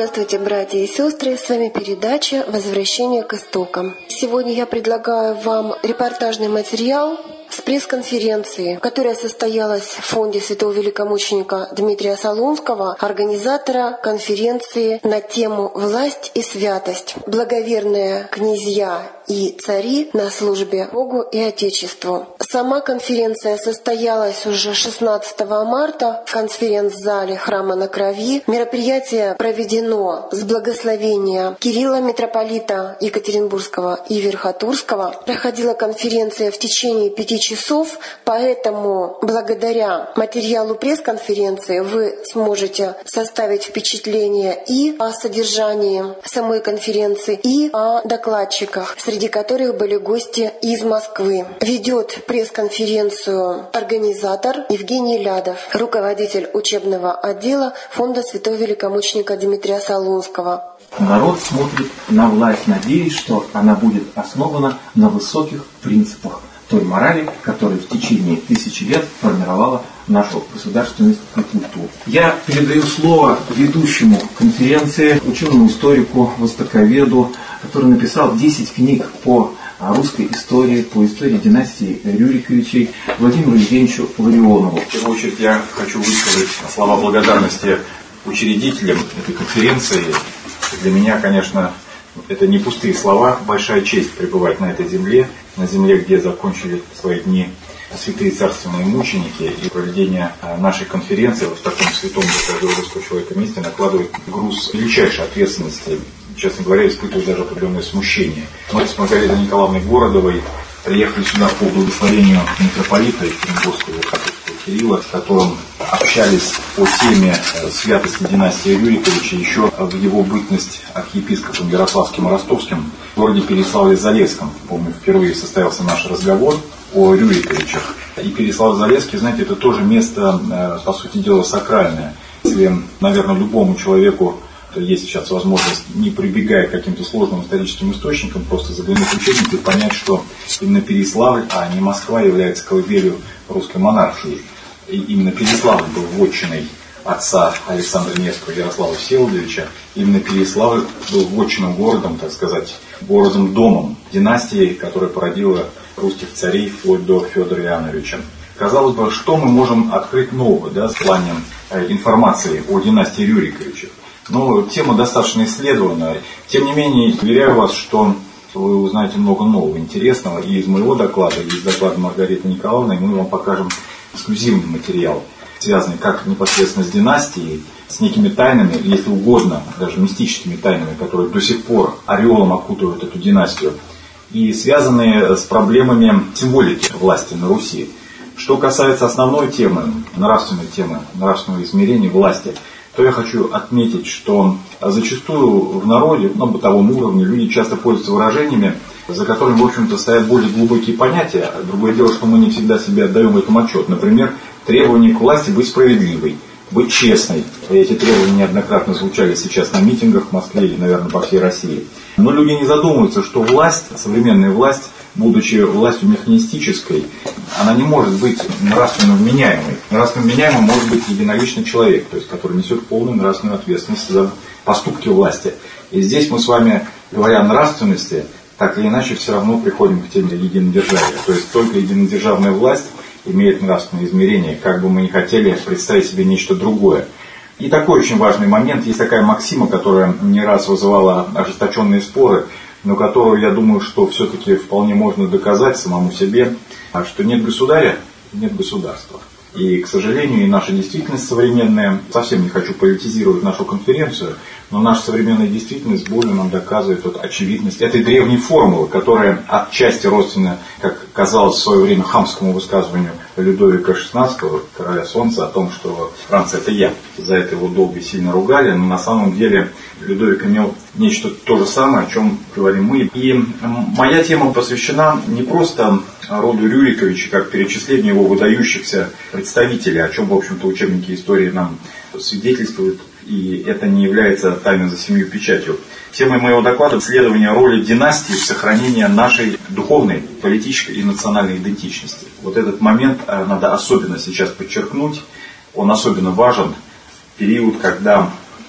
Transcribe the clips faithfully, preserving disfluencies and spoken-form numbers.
Здравствуйте, братья и сестры! С вами передача «Возвращение к истокам». Сегодня я предлагаю вам репортажный материал с пресс-конференции, которая состоялась в фонде святого великомученика Дмитрия Солунского, организатора конференции на тему «Власть и святость. Благоверные князья и цари на службе Богу и Отечеству». Сама конференция состоялась уже шестнадцатого марта в конференц-зале Храма на Крови. Мероприятие проведено с благословения Кирилла, митрополита Екатеринбургского и Верхотурского. Проходила конференция в течение пяти часов, поэтому благодаря материалу пресс-конференции вы сможете составить впечатление и о содержании самой конференции, и о докладчиках, среди которых были гости из Москвы. Ведет пресс-конференцию организатор Евгений Лядов, руководитель учебного отдела фонда святого великомученика Дмитрия Солунского. Народ смотрит на власть, надеясь, что она будет основана на высоких принципах той морали, которая в течение тысячи лет формировала нашу государственность и культуру. Я передаю слово ведущему конференции, ученому историку, востоковеду, который написал десять книг по русской истории, по истории династии Рюриковичей, Владимиру Евгеньевичу Ларионову. В первую очередь я хочу высказать слова благодарности учредителям этой конференции. Для меня, конечно, это не пустые слова, большая честь пребывать на этой земле, на земле, где закончили свои дни святые царственные мученики, и проведение нашей конференции вот в таком святом для каждого русского человека месте накладывает груз величайшей ответственности. Честно говоря, испытываю даже определенное смущение. Мы с Маргаритой Николаевной Городовой приехали сюда по благословению митрополита Екатеринбургского Верхотурского Кирилла, с которым общались по теме святости династии Рюриковича еще в его бытность архиепископом Ярославским и Ростовским в городе Переславле-Залесском. Помню, впервые состоялся наш разговор о Рюриковичах. И Переславль-Залесский, знаете, это тоже место, по сути дела, сакральное. Если, наверное, любому человеку есть сейчас возможность, не прибегая к каким-то сложным историческим источникам, просто заглянуть в учебник и понять, что именно Переславль, а не Москва, является колыбелью русской монархии. И именно Переславль был вотчиной отца Александра Невского Ярослава Всеволодовича. Именно Переславль был вотчинным городом, так сказать, городом-домом династии, которая породила русских царей вплоть до Федора Иоанновича. Казалось бы, что мы можем открыть нового, да, в плане информации о династии Рюриковичах. Но тема достаточно исследована. Тем не менее, уверяю вас, что вы узнаете много нового интересного и из моего доклада, и из доклада Маргариты Николаевны. Мы вам покажем эксклюзивный материал, связанный как непосредственно с династией, с некими тайнами, если угодно, даже мистическими тайнами, которые до сих пор ореолом окутывают эту династию, и связанные с проблемами символики власти на Руси. Что касается основной темы, нравственной темы, нравственного измерения власти, то я хочу отметить, что зачастую в народе, на бытовом уровне, люди часто пользуются выражениями, за которыми, в общем-то, стоят более глубокие понятия. Другое дело, что мы не всегда себе отдаем в этом отчет. Например, требование к власти быть справедливой, быть честной. Эти требования неоднократно звучали сейчас на митингах в Москве и, наверное, по всей России. Но люди не задумываются, что власть, современная власть, будучи властью механистической, она не может быть нравственно вменяемой. Нравственно вменяемым может быть единоличный человек, то есть который несет полную нравственную ответственность за поступки власти. И здесь мы с вами, говоря о нравственности, так или иначе все равно приходим к теме единодержавия. То есть только единодержавная власть имеет нравственное измерение, как бы мы ни хотели представить себе нечто другое. И такой очень важный момент, есть такая максима, которая не раз вызывала ожесточенные споры, но которую, я думаю, что все-таки вполне можно доказать самому себе, что нет государя, нет государства. И, к сожалению, и наша действительность современная, совсем не хочу политизировать нашу конференцию, но наша современная действительность более нам доказывает вот очевидность этой древней формулы, которая отчасти родственна, как казалось в свое время, хамскому высказыванию Людовика шестнадцатого, короля солнца, о том, что Франция это я. За это его долго и сильно ругали, но на самом деле Людовик имел нечто то же самое, о чем говорим мы. И моя тема посвящена не просто роду Рюриковича, как перечислению его выдающихся представителей, о чем, в общем-то, учебники истории нам свидетельствуют, и это не является тайной за семью печатью. Темой моего доклада – исследование роли династии в сохранении нашей духовной, политической и национальной идентичности. Вот этот момент надо особенно сейчас подчеркнуть, он особенно важен в период, когда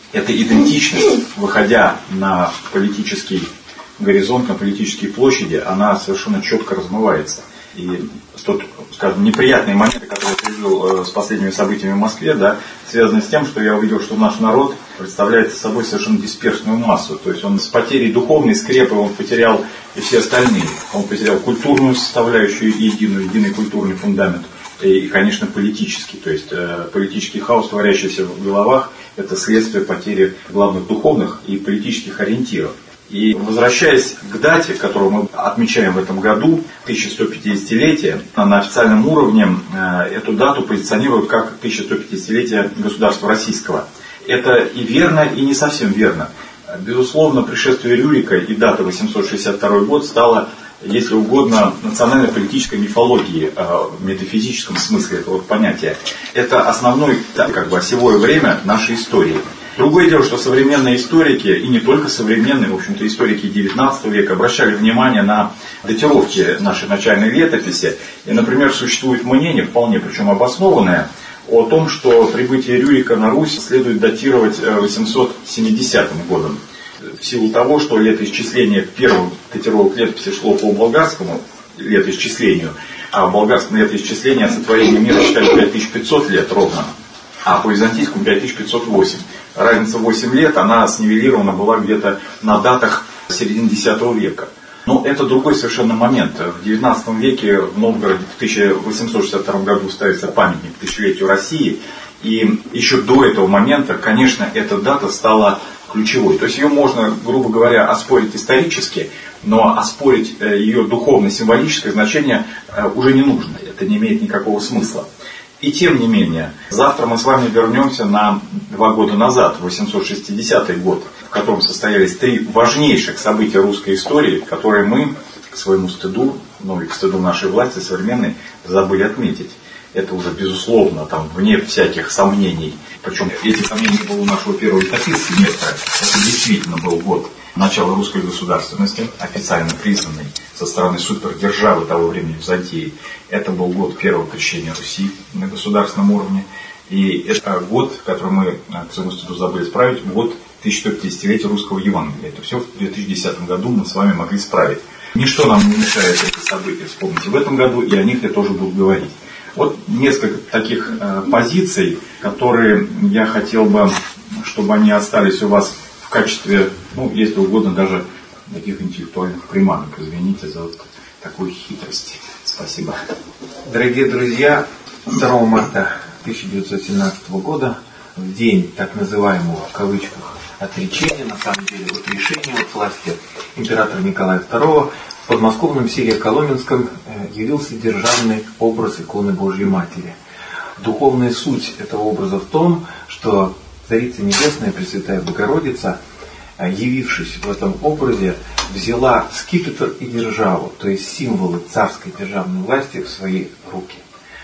эта идентичность, выходя на политический горизонт, на политические площади, она совершенно четко размывается. И тот, скажем, неприятные моменты, которые я пережил с последними событиями в Москве, да, связаны с тем, что я увидел, что наш народ представляет собой совершенно дисперсную массу. То есть он с потерей духовной скрепы, он потерял и все остальные. Он потерял культурную составляющую и единую, единый культурный фундамент. И, конечно, политический. То есть э, политический хаос, творящийся в головах, это следствие потери главных духовных и политических ориентиров. И возвращаясь к дате, которую мы отмечаем в этом году, тысяча сто пятидесятилетие, на официальном уровне эту дату позиционируют как тысяча сто пятидесятилетие государства российского. Это и верно, и не совсем верно. Безусловно, пришествие Рюрика и дата восемьсот шестьдесят второй год стала, если угодно, национально-политической мифологией в метафизическом смысле этого понятия. Это основное, как бы, осевое время нашей истории. Другое дело, что современные историки, и не только современные, в общем-то, историки девятнадцатого века, обращали внимание на датировки нашей начальной летописи. И, например, существует мнение, вполне причем обоснованное, о том, что прибытие Рюрика на Русь следует датировать восемьсот семидесятым годом. В силу того, что летоисчисление первых датировок летописи шло по болгарскому летоисчислению, а болгарское летоисчисление о сотворении мира считали пять тысяч пятьсот лет ровно, а по византийскому пять тысяч пятьсот восемь. Разница восемь лет, она снивелирована была где-то на датах середины десятого века. Но это другой совершенно момент. В девятнадцатом веке в Новгороде в тысяча восемьсот шестьдесят втором году ставится памятник тысячелетию России. И еще до этого момента, конечно, эта дата стала ключевой. То есть ее можно, грубо говоря, оспорить исторически, но оспорить ее духовно-символическое значение уже не нужно. Это не имеет никакого смысла. И тем не менее, завтра мы с вами вернемся на два года назад, восемьсот шестидесятый год, в котором состоялись три важнейших события русской истории, которые мы, к своему стыду, ну и к стыду нашей власти современной, забыли отметить. Это уже, безусловно, там, вне всяких сомнений. Причем эти сомнения было у нашего первого летописца Нестора. Это действительно был год начала русской государственности, официально признанной со стороны супердержавы того времени Византии. Это был год первого крещения Руси на государственном уровне. И это год, который мы, к своему стыду, забыли справить, год тысяча сто пятидесятилетия русского Евангелия. Это все в две тысячи десятом году мы с вами могли справить. Ничто нам не мешает эти события вспомнить в этом году, и о них я тоже буду говорить. Вот несколько таких э, позиций, которые я хотел бы, чтобы они остались у вас в качестве, ну, если угодно, даже таких интеллектуальных приманок. Извините за вот такую хитрость. Спасибо. Дорогие друзья, второго марта тысяча девятьсот семнадцатого года, в день так называемого, в кавычках, отречения, на самом деле, вот решения от власти императора Николая второго, в подмосковном селе Коломенском явился державный образ иконы Божьей Матери. Духовная суть этого образа в том, что Царица Небесная, Пресвятая Богородица, явившись в этом образе, взяла скипетр и державу, то есть символы царской державной власти, в свои руки.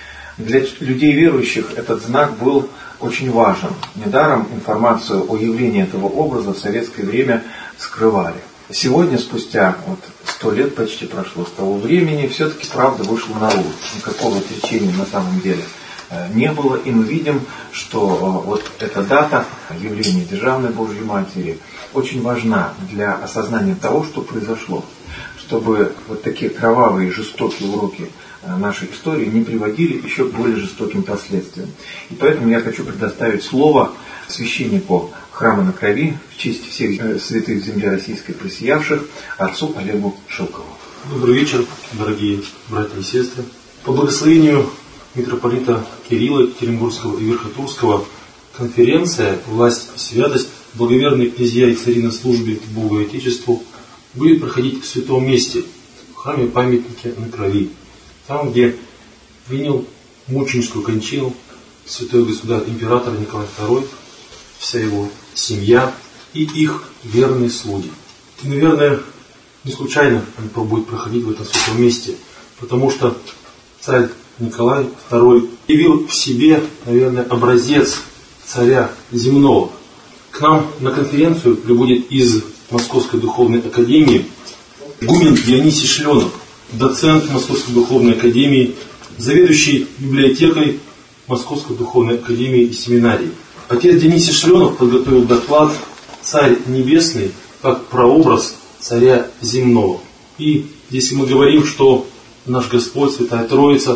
Для людей верующих этот знак был очень важен. Недаром информацию о явлении этого образа в советское время скрывали. Сегодня, спустя вот сто лет почти прошло с того времени, все-таки правда вышла наружу. Никакого отречения на самом деле не было. И мы видим, что вот эта дата явления Державной Божьей Матери очень важна для осознания того, что произошло. Чтобы вот такие кровавые, жестокие уроки нашей истории не приводили еще к более жестоким последствиям. И поэтому я хочу предоставить слово священнику Храма на Крови в честь всех святых земли российской просиявших, отцу Олегу Шелкову. Добрый вечер, дорогие братья и сестры. По благословению митрополита Кирилла Екатеринбургского и Верхотурского конференция «Власть и святость. Благоверные князья и цари на службе Богу и Отечеству» будет проходить в святом месте, в храме памятника на Крови, там, где принял мученическую кончину святой государь император Николай второй, вся его семья и их верные слуги. И, наверное, не случайно он будет проходить в этом святом месте, потому что царь Николай второй явил в себе, наверное, образец царя земного. К нам на конференцию прибудет из Московской духовной академии игумен Дионисий Шленов, доцент Московской духовной академии, заведующий библиотекой Московской духовной академии и семинарии. Отец Дионисий Шленов подготовил доклад «Царь Небесный как прообраз царя земного». И если мы говорим, что наш Господь, Святая Троица,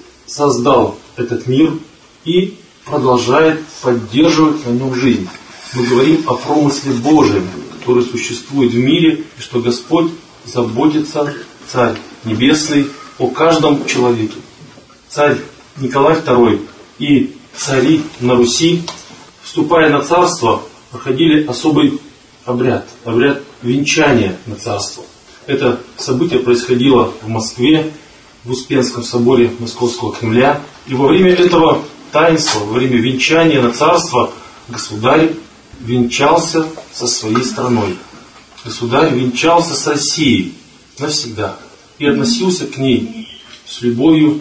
создал этот мир и продолжает поддерживать на нем жизнь, мы говорим о промысле Божьем, который существует в мире, и что Господь заботится, Царь Небесный, о каждом человеке. Царь Николай Второй и цари на Руси, вступая на царство, проходили особый обряд, обряд венчания на царство. Это событие происходило в Москве, в Успенском соборе Московского Кремля. И во время этого таинства, во время венчания на царство, государь венчался со своей страной. Государь венчался с Россией навсегда и относился к ней с любовью,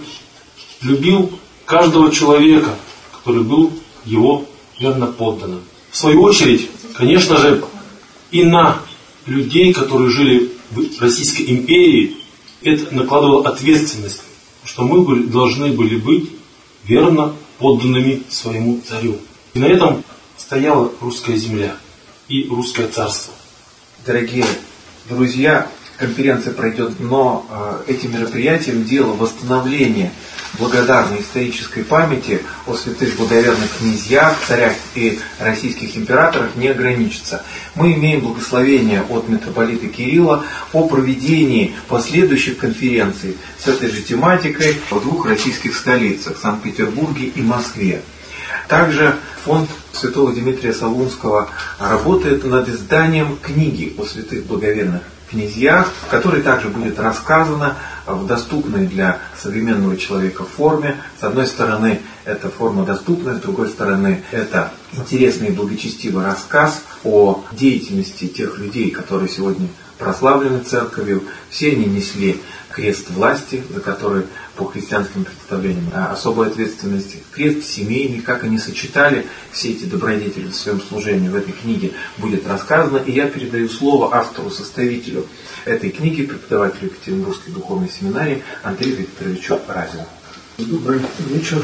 любил каждого человека, который был его верно подданным. В свою очередь, конечно же, и на людей, которые жили в Российской империи, это накладывало ответственность, что мы были, должны были быть верно подданными своему царю. И на этом стояла русская земля и русское царство. Дорогие друзья, конференция пройдет, но э, этим мероприятием дело восстановления благодарной исторической памяти о святых благоверных князьях, царях и российских императорах не ограничится. Мы имеем благословение от митрополита Кирилла о проведении последующих конференций с этой же тематикой в двух российских столицах, Санкт-Петербурге и Москве. Также фонд святого Дмитрия Солунского работает над изданием книги о святых благоверных князьях, в которой также будет рассказано в доступной для современного человека форме. С одной стороны, это форма доступная, с другой стороны, это интересный и благочестивый рассказ о деятельности тех людей, которые сегодня прославлены церковью. Все они несли крест власти, за который по христианским представлениям особая ответственность, крест семейный, как они сочетали все эти добродетели в своем служении, в этой книге будет рассказано. И я передаю слово автору-составителю этой книги, преподавателю Екатеринбургской духовной семинарии Андрею Викторовичу Разину. Добрый вечер.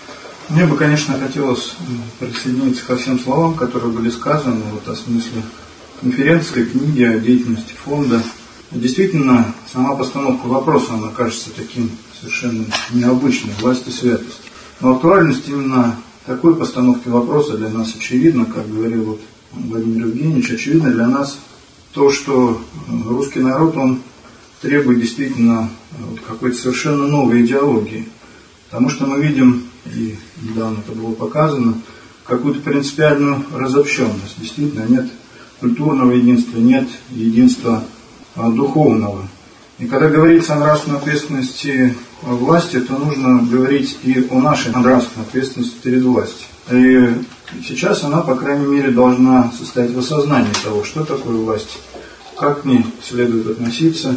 Мне бы, конечно, хотелось присоединиться ко всем словам, которые были сказаны вот, о смысле конференции, книги, о деятельности фонда. Действительно, сама постановка вопроса, она кажется таким совершенно необычной, власть и святость. Но актуальность именно такой постановки вопроса для нас очевидна, как говорил вот Владимир Евгеньевич, очевидно для нас то, что русский народ, он требует действительно вот какой-то совершенно новой идеологии. Потому что мы видим, и недавно это было показано, какую-то принципиальную разобщенность. Действительно, нет культурного единства, нет единства духовного. И когда говорится о нравственной ответственности власти, то нужно говорить и о нашей нравственной ответственности перед властью. И сейчас она, по крайней мере, должна состоять в осознании того, что такое власть, как к ней следует относиться,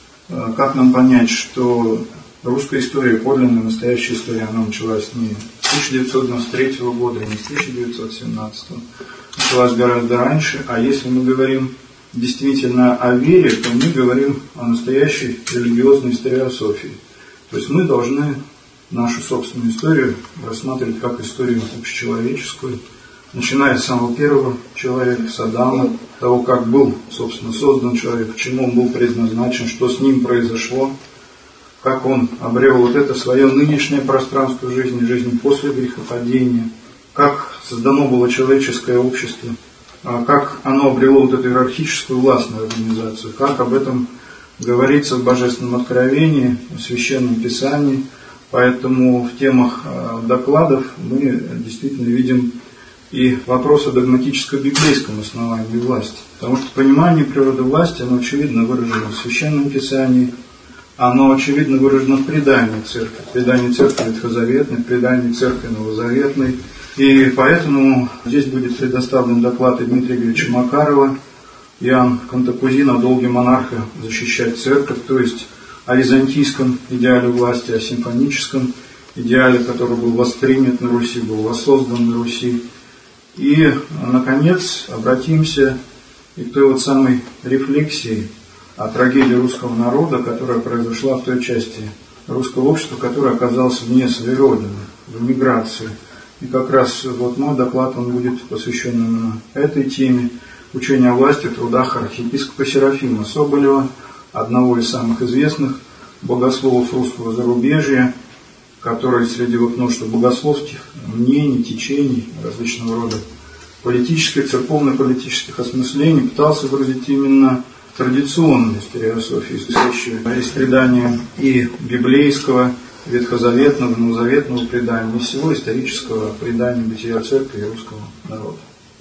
как нам понять, что русская история, подлинная, настоящая история, она началась не с тысяча девятьсот девяносто третьего года, не с тысяча девятьсот семнадцатого, началась гораздо раньше. А если мы говорим действительно о вере, то мы говорим о настоящей религиозной историософии. То есть мы должны нашу собственную историю рассматривать как историю общечеловеческую, начиная с самого первого человека, с Адама, того, как был, собственно, создан человек, к чему он был предназначен, что с ним произошло, как он обрел вот это свое нынешнее пространство жизни, жизни после грехопадения, как создано было человеческое общество, как оно обрело вот эту иерархическую властную организацию, как об этом говорится в Божественном Откровении, в Священном Писании. Поэтому в темах докладов мы действительно видим и вопрос о догматическо-библейском основании власти. Потому что понимание природы власти, оно очевидно выражено в Священном Писании, оно очевидно выражено в предании церкви, в предании церкви ветхозаветной, в предании церкви новозаветной. И поэтому здесь будет предоставлен доклад Дмитрия Григорьевича Макарова, Иоанн Кантакузин о долге монарха защищать церковь, то есть о византийском идеале власти, о симфоническом идеале, который был воспринят на Руси, был воссоздан на Руси. И, наконец, обратимся и к той вот самой рефлексии о трагедии русского народа, которая произошла в той части русского общества, которая оказалась вне своей родины, в эмиграции. И как раз вот мой доклад, он будет посвящен именно этой теме. Учение о власти в трудах архиепископа Серафима Соболева, одного из самых известных богословов русского зарубежья, который среди вот множества богословских мнений, течений различного рода политических, церковно-политических осмыслений пытался выразить именно традиционную историософию, исходящую из предания и библейского, ветхозаветного, новозаветного предания, и всего исторического предания бытия церкви и русского народа.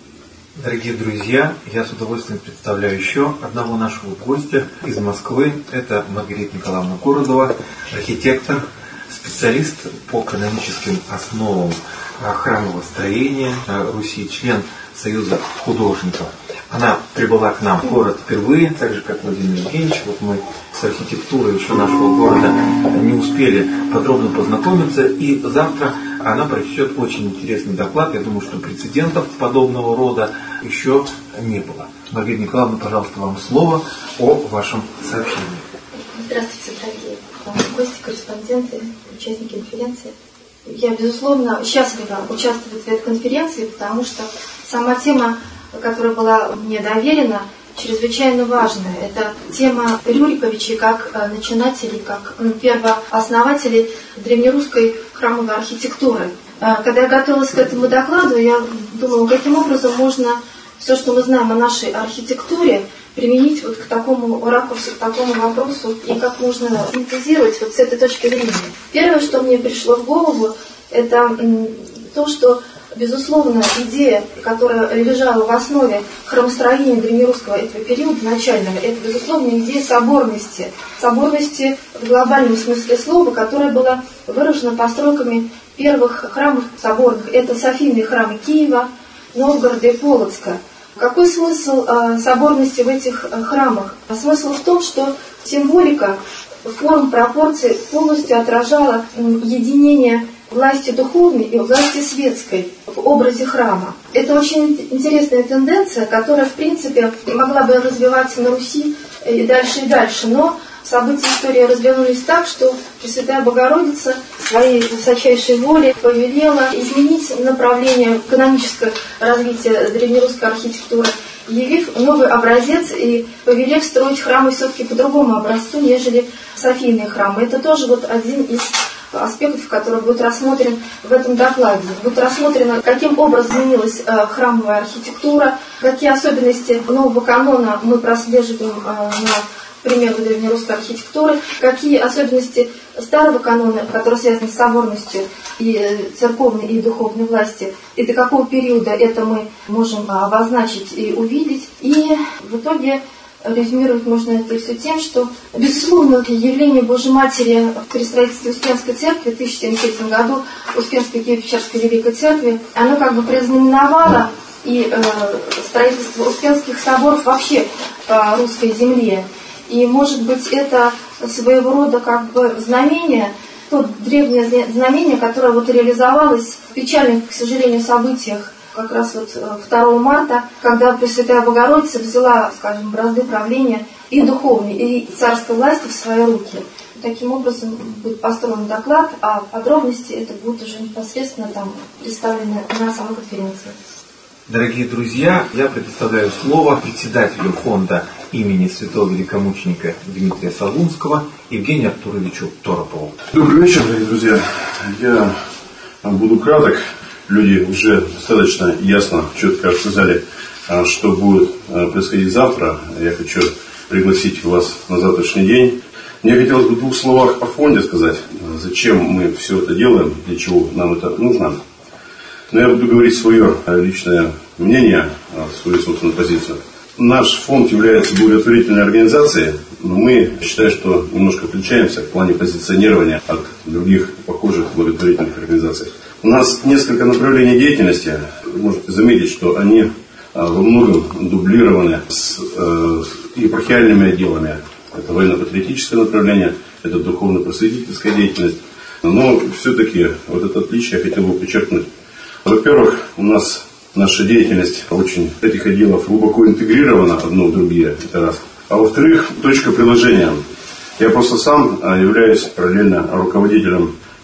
Дорогие друзья, я с удовольствием представляю еще одного нашего гостя из Москвы. Это Маргарита Николаевна Городова, архитектор, специалист по каноническим основам храмового строения Руси, член Союза художников. Она прибыла к нам в город впервые, так же как Владимир Евгеньевич. Вот мы с архитектурой еще нашего города не успели подробно познакомиться. И завтра она прочтет очень интересный доклад. Я думаю, что прецедентов подобного рода еще не было. Маргарита Николаевна, пожалуйста, вам слово о вашем сообщении. Здравствуйте, дорогие гости, корреспонденты, участники конференции. Я, безусловно, счастлива участвовать в этой конференции, потому что сама тема, которая была мне доверена, чрезвычайно важная. Это тема Рюриковичей как начинателей, как первооснователей древнерусской храмовой архитектуры. Когда я готовилась к этому докладу, я думала, каким образом можно все, что мы знаем о нашей архитектуре, применить вот к такому ракурсу, к такому вопросу, и как можно синтезировать вот с этой точки зрения. Первое, что мне пришло в голову, это то, что, безусловно, идея, которая лежала в основе храмостроения древнерусского этого периода начального, это, безусловно, идея соборности. Соборности в глобальном смысле слова, которая была выражена постройками первых храмов соборных. Это Софийные храмы Киева, Новгорода и Полоцка. Какой смысл э, соборности в этих э, храмах? А смысл в том, что символика форм, пропорций полностью отражала э, единение власти духовной и власти светской в образе храма. Это очень интересная тенденция, которая, в принципе, могла бы развиваться на Руси и дальше, и дальше, но события истории развернулись так, что Пресвятая Богородица своей высочайшей волей повелела изменить направление канонического развития древнерусской архитектуры, явив новый образец и повелев строить храмы все-таки по другому образцу, нежели Софийные храмы. Это тоже вот один из аспектов, который будет рассмотрен в этом докладе. Будет рассмотрено, каким образом изменилась э, храмовая архитектура, какие особенности нового канона мы прослеживаем э, на примеру древнерусской архитектуры, какие особенности старого канона, который связан с соборностью и церковной, и духовной власти, и до какого периода это мы можем обозначить и увидеть. И в итоге резюмировать можно это все тем, что, безусловно, явление Божьей Матери при строительстве Успенской церкви в тысяча девятьсот семьдесят третьем году, Успенской Киево-Печерской Великой Церкви, оно как бы предзнаменовало и э, строительство Успенских соборов вообще по русской земле. И, может быть, это своего рода как бы знамение, то древнее знамение, которое вот реализовалось в печальных, к сожалению, событиях как раз вот второго марта, когда Пресвятая Богородица взяла, скажем, бразды правления и духовной, и царской власти в свои руки. Таким образом будет построен доклад, а подробности это будут уже непосредственно там представлены на самой конференции. Дорогие друзья, я предоставляю слово председателю фонда имени святого великомученика Дмитрия Солунского Евгению Артуровичу Торопову. Добрый вечер, дорогие друзья. Я буду краток. Люди уже достаточно ясно, четко рассказали, что будет происходить завтра. Я хочу пригласить вас на завтрашний день. Мне хотелось бы в двух словах о фонде сказать, зачем мы все это делаем, для чего нам это нужно. Но я буду говорить свое личное мнение, свою собственную позицию. Наш фонд является благотворительной организацией, но мы считаем, что немножко отличаемся в плане позиционирования от других похожих благотворительных организаций. У нас несколько направлений деятельности. Вы можете заметить, что они во многом дублированы с э, епархиальными отделами. Это военно-патриотическое направление, это духовно-просветительская деятельность. Но все-таки вот это отличие я хотел бы подчеркнуть. Во-первых, у нас наша деятельность очень этих отделов глубоко интегрирована одно в другие, это раз. А во-вторых, точка приложения. Я просто сам являюсь параллельно руководителем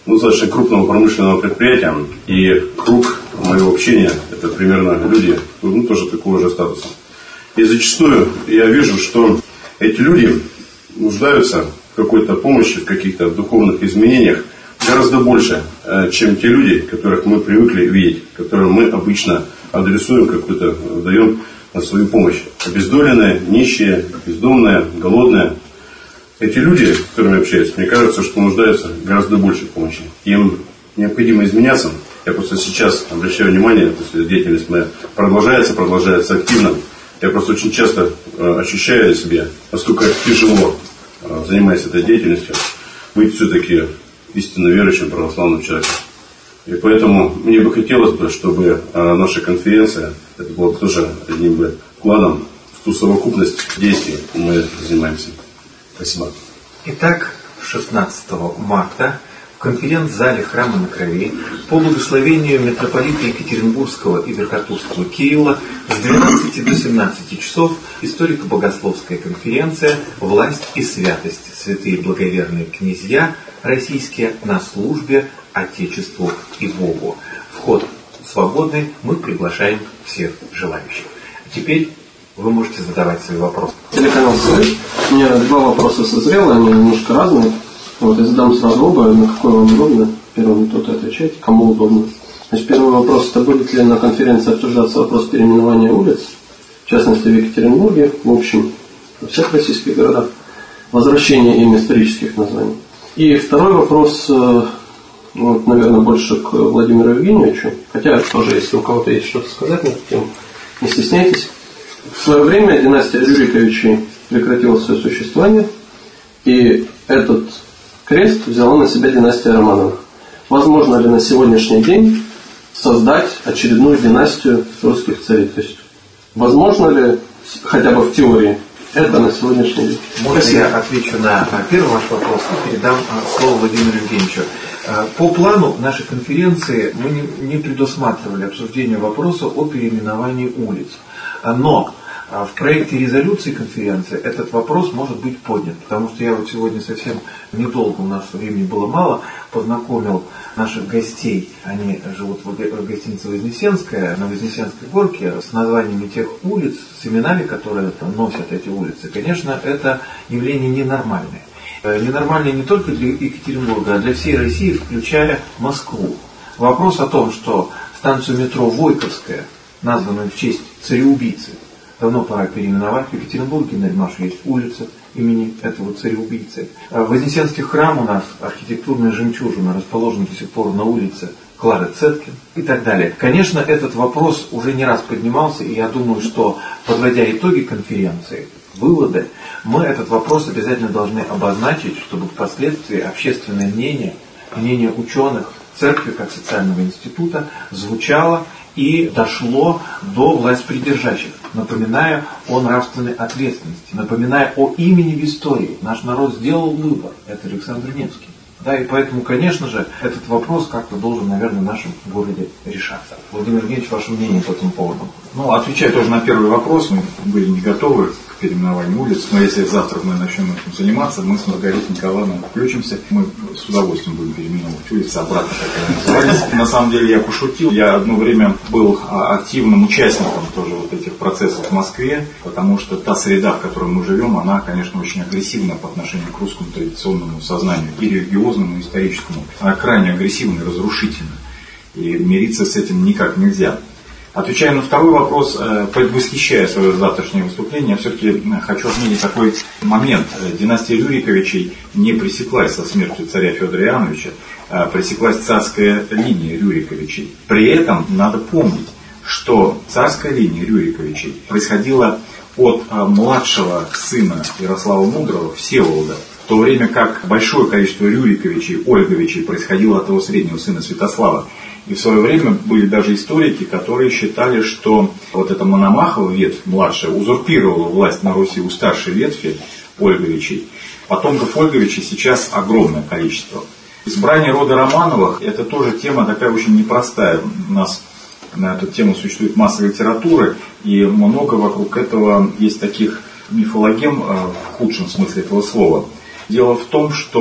ну, достаточно крупного промышленного предприятия, и круг моего общения – это примерно люди, ну, тоже такого же статуса. И зачастую я вижу, что эти люди нуждаются в какой-то помощи, в каких-то духовных изменениях гораздо больше, чем те люди, которых мы привыкли видеть, которым мы обычно адресуем какую-то, даем свою помощь. Обездоленные, нищие, бездомные, голодные. Эти люди, с которыми я общаюсь, мне кажется, что нуждаются гораздо больше в помощи. Им необходимо изменяться. Я просто сейчас обращаю внимание, то есть деятельность моя продолжается, продолжается активно. Я просто очень часто э, ощущаю себе, насколько тяжело, э, занимаясь этой деятельностью, быть все-таки истинно верующим православным человеком. И поэтому мне бы хотелось бы, чтобы э, наша конференция, это было бы тоже одним бы вкладом в ту совокупность действий, мы занимаемся. Спасибо. Итак, шестнадцатого марта в конференц-зале Храма на Крови по благословению митрополита Екатеринбургского и Верхотурского Кирилла с двенадцати до семнадцати часов историко-богословская конференция «Власть и святость. Святые благоверные князья российские на службе Отечеству и Богу». Вход свободный, мы приглашаем всех желающих. Теперь вы можете задавать свои вопросы. Телеканал «Связь». У меня два вопроса созрело, они немножко разные. Вот, я задам сразу оба, на какой вам удобно. Первый тот отвечайте, кому удобно. Значит, первый вопрос, это будет ли на конференции обсуждаться вопрос переименования улиц, в частности в Екатеринбурге, в общем, во всех российских городах, возвращение им исторических названий. И второй вопрос, вот, наверное, больше к Владимиру Евгеньевичу, хотя тоже, если у кого-то есть что-то сказать на эту тему, не стесняйтесь. В свое время династия Рюриковичей прекратила свое существование, и этот крест взяла на себя династия Романовых. Возможно ли на сегодняшний день создать очередную династию русских царей? То есть, возможно ли, хотя бы в теории, это на сегодняшний день? Можно Спасибо. Я отвечу на первый ваш вопрос и передам слово Владимиру Евгеньевичу. По плану нашей конференции мы не предусматривали обсуждение вопроса о переименовании улиц. Но в проекте резолюции конференции этот вопрос может быть поднят, потому что я вот сегодня совсем недолго, у нас времени было мало, познакомил наших гостей, они живут в гостинице Вознесенская, на Вознесенской горке, с названиями тех улиц, с именами, которые там носят эти улицы. Конечно, это явление ненормальное. Ненормальное не только для Екатеринбурга, а для всей России, включая Москву. Вопрос о том, что станцию метро Войковская, названную в честь цареубийцы, давно пора переименовать. В Екатеринбурге на Римаше есть улица имени этого цареубийцы. Вознесенский храм у нас, архитектурная жемчужина, расположена до сих пор на улице Клары Цеткин и так далее. Конечно, этот вопрос уже не раз поднимался, и я думаю, что, подводя итоги конференции, выводы, мы этот вопрос обязательно должны обозначить, чтобы впоследствии общественное мнение, мнение ученых, церкви как социального института звучало и дошло до властьпридержащих, напоминая о нравственной ответственности, напоминая о имени в истории. Наш народ сделал выбор, это Александр Невский. Да, и поэтому, конечно же, этот вопрос как-то должен, наверное, в нашем городе решаться. Владимир Евгеньевич, ваше мнение по этому поводу? Ну, отвечая тоже на первый вопрос, мы были не готовы к переименованию улиц, но если завтра мы начнем этим заниматься, мы с Маргаритой Николаевной включимся, мы с удовольствием будем переименовывать улицы обратно, как они назывались. На самом деле я пошутил, я одно время был активным участником тоже вот этих процессов в Москве, потому что та среда, в которой мы живем, она, конечно, очень агрессивна по отношению к русскому традиционному сознанию, и религиозному, и историческому. Она крайне агрессивна и разрушительна, и мириться с этим никак нельзя. Отвечая на второй вопрос, предвосхищая свое завтрашнее выступление, я все-таки хочу отметить такой момент. Династия Рюриковичей не пресеклась со смертью царя Федора Иоанновича, а пресеклась царская линия Рюриковичей. При этом надо помнить, что царская линия Рюриковичей происходила от младшего сына Ярослава Мудрого, Всеволода, в то время как большое количество Рюриковичей, Ольговичей происходило от его среднего сына Святослава. И в свое время были даже историки, которые считали, что вот эта Мономахова ветвь младшая узурпировала власть на Руси у старшей ветви Ольговичей. Потомков Ольговичей сейчас огромное количество. Избрание рода Романовых – это тоже тема такая очень непростая. У нас на эту тему существует масса литературы, и много вокруг этого есть таких мифологем в худшем смысле этого слова. Дело в том, что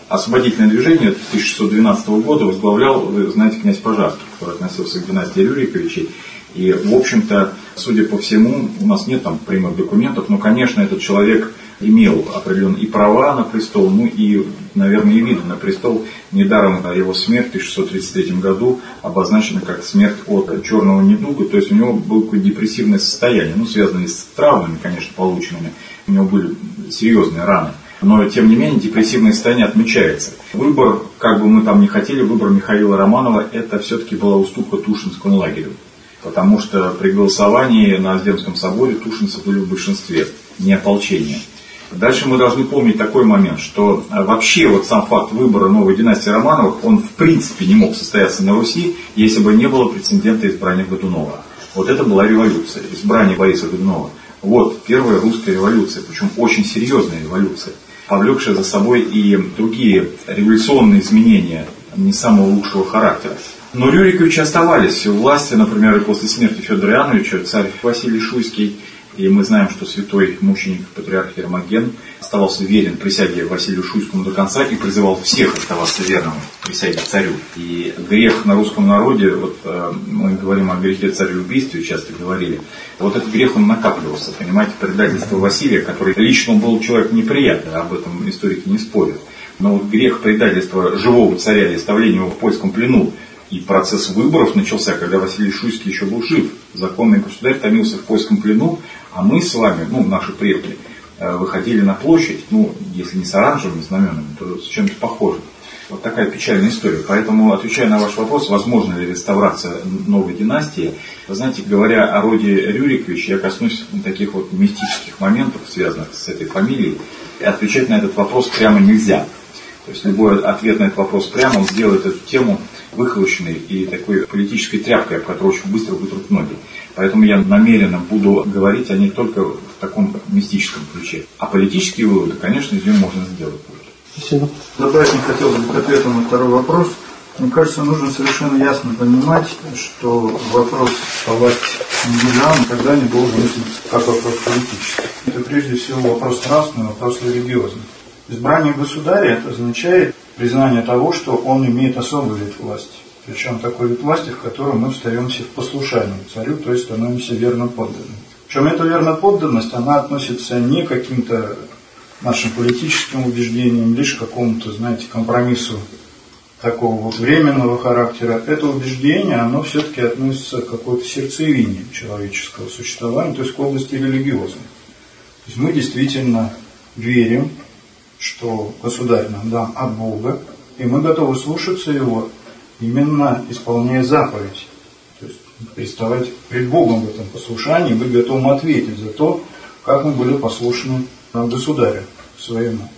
освободительное движение тысяча шестьсот двенадцатого года возглавлял, вы знаете, князь Пожарский, который относился к династии Рюриковичей. И, в общем-то, судя по всему, у нас нет там прямых документов, но, конечно, этот человек имел определенные и права на престол, ну и, наверное, и виды на престол. Недаром его смерть в тысяча шестьсот тридцать третьем году обозначена как смерть от черного недуга, то есть у него было какое-то депрессивное состояние, ну, связанное с травмами, конечно, полученными, у него были серьезные раны. Но, тем не менее, депрессивное состояние отмечается. Выбор, как бы мы там ни хотели, выбор Михаила Романова, это все-таки была уступка Тушинскому лагерю. Потому что при голосовании на Узденском соборе тушинцы были в большинстве, не ополчение. Дальше мы должны помнить такой момент, что вообще вот сам факт выбора новой династии Романовых, он в принципе не мог состояться на Руси, если бы не было прецедента избрания Годунова. Вот это была революция, избрание Бориса Годунова. Вот первая русская революция, причем очень серьезная революция, повлекшая за собой и другие революционные изменения не самого лучшего характера. Но Рюриковичи оставались у власти, например, и после смерти Федора Иоанновича царь Василий Шуйский, и мы знаем, что святой мученик патриарх Ермоген оставался верен присяге Василию Шуйскому до конца и призывал всех оставаться верным присяге царю. И грех на русском народе, вот мы говорим о грехе цареубийстве, часто говорили, вот этот грех он накапливался, понимаете, предательство Василия, который лично был человек неприятный, об этом историки не спорят. Но вот грех предательства живого царя и оставления его в польском плену, и процесс выборов начался, когда Василий Шуйский еще был жив. Законный государь томился в польском плену, а мы с вами, ну, наши предки, выходили на площадь, ну, если не с оранжевыми знаменами, то с чем-то похожим. Вот такая печальная история. Поэтому, отвечая на ваш вопрос, возможно ли реставрация новой династии, вы знаете, говоря о роде Рюрикович, я коснусь таких вот мистических моментов, связанных с этой фамилией, и отвечать на этот вопрос прямо нельзя. То есть любой ответ на этот вопрос прямо, он сделает эту тему выхолощенной и такой политической тряпкой, об которой очень быстро вытрут ноги. Поэтому я намеренно буду говорить о ней только в таком мистическом ключе. А политические выводы, конечно, из нее можно сделать. Спасибо. Добавить не хотелось бы к ответу на второй вопрос. Мне кажется, нужно совершенно ясно понимать, что вопрос о власти Мигеляна никогда не должен мыслиться как вопрос политический. Это прежде всего вопрос нравственный, вопрос религиозный. Избрание государя – это означает признание того, что он имеет особый вид власти. Причем такой вид власти, в котором мы встаемся в послушание царю, то есть становимся верно подданным. Причем эта верноподданность, она относится не к каким-то нашим политическим убеждениям, лишь к какому-то, знаете, компромиссу такого вот временного характера. Это убеждение, оно все-таки относится к какой-то сердцевине человеческого существования, то есть к области религиозной. То есть мы действительно верим, что государь нам дан от Бога, и мы готовы слушаться его, именно исполняя заповедь. То есть представать пред Богом в этом послушании, быть готовым ответить за то, как мы были послушны государю своему.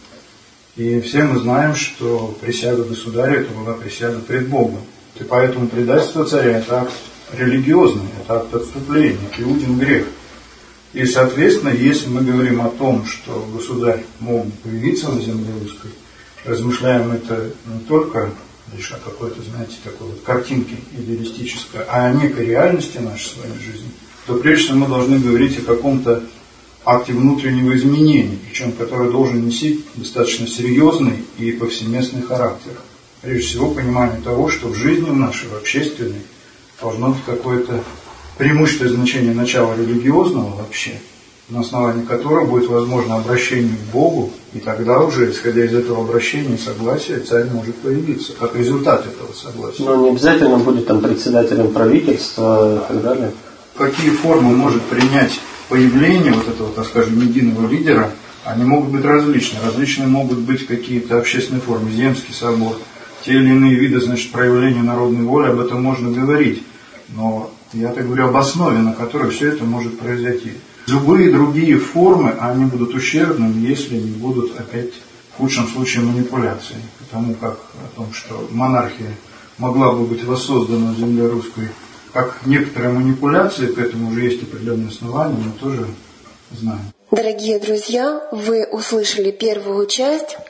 И все мы знаем, что присяга государя это была присяга пред Богом. И поэтому предательство царя это акт религиозный, это акт отступления, иудин грех. И, соответственно, если мы говорим о том, что государь мог появиться на земле русской, размышляем это не только лишь о какой-то, знаете, такой вот картинке идеалистической, а о некой реальности нашей своей жизни, то прежде всего мы должны говорить о каком-то акте внутреннего изменения, причем который должен нести достаточно серьезный и повсеместный характер. Прежде всего понимание того, что в жизни нашей, в общественной, должно быть какое-то преимущественное значение начала религиозного вообще, на основании которого будет возможно обращение к Богу, и тогда уже, исходя из этого обращения и согласия, царь может появиться, как результат этого согласия. Но не обязательно будет там председателем правительства и так далее. Какие формы может принять появление вот этого, так скажем, единого лидера, они могут быть различны. Различные могут быть какие-то общественные формы, земский собор, те или иные виды, значит, проявления народной воли, об этом можно говорить. Но я так говорю об основе, на которой все это может произойти. Любые другие формы, они будут ущербными, если не будут опять в худшем случае манипуляцией. Потому как о том, что монархия могла бы быть воссоздана в земле русской, как некоторые манипуляции, к этому уже есть определенные основания, мы тоже знаем. Дорогие друзья, вы услышали первую часть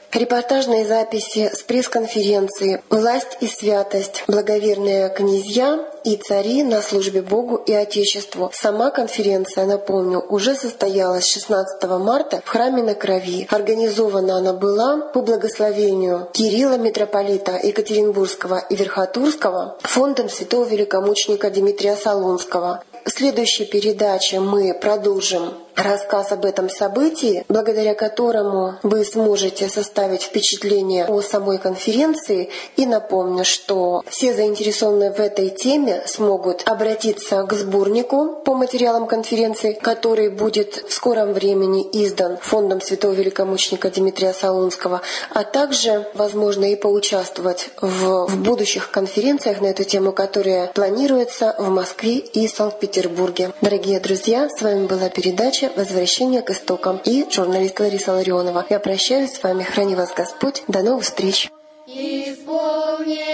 Репортажные записи с пресс-конференции «Власть и святость. Благоверные князья и цари на службе Богу и Отечеству». Сама конференция, напомню, уже состоялась шестнадцатого марта в храме на Крови. Организована она была по благословению Кирилла, митрополита Екатеринбургского и Верхотурского, фондом святого великомученика Дмитрия Солунского. В следующей передаче мы продолжим рассказ об этом событии, благодаря которому вы сможете составить впечатление о самой конференции. И напомню, что все заинтересованные в этой теме смогут обратиться к сборнику по материалам конференции, который будет в скором времени издан фондом святого великомученика Дмитрия Солунского, а также, возможно, и поучаствовать в, в будущих конференциях на эту тему, которые планируются в Москве и Санкт-Петербурге. Дорогие друзья, с вами была передача «Возвращение к истокам» и журналист Лариса Ларионова. Я прощаюсь с вами. Храни вас Господь. До новых встреч. Исполни